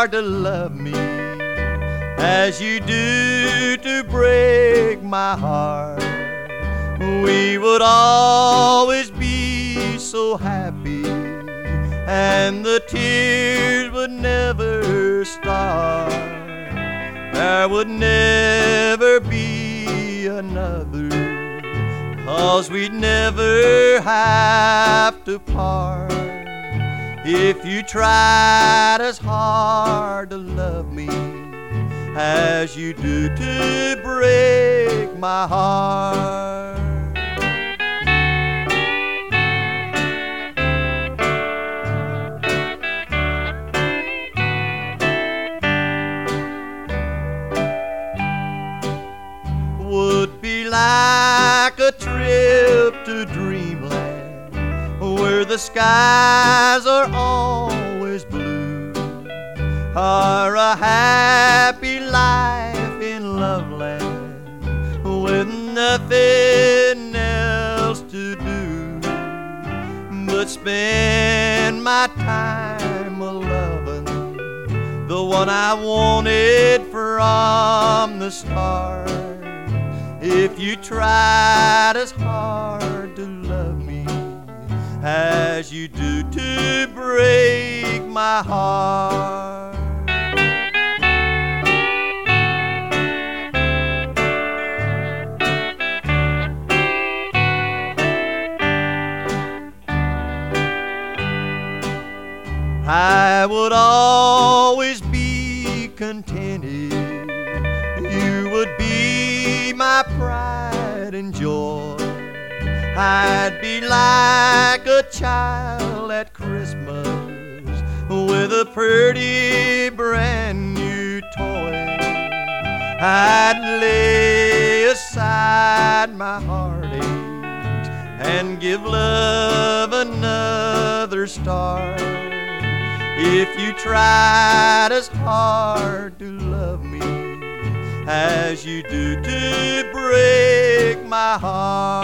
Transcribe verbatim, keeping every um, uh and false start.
hard to love me as you do to break my heart. We would always be so happy, and the tears would never start. There would never be another, 'cause we'd never have to part. If you tried as hard to love me as you do to break my heart. Would be like a trip to dreamland, where the skies are always blue, or a happy life in Loveland with nothing else to do but spend my time a-lovin' the one I wanted from the start. If you tried as hard to love me as you do to break my heart. I would always be contented. You would be my pride and joy. I'd be like a child at Christmas with a pretty brand new toy. I'd lay aside my heartaches and give love another start. If you tried as hard to love me as you do to break my heart.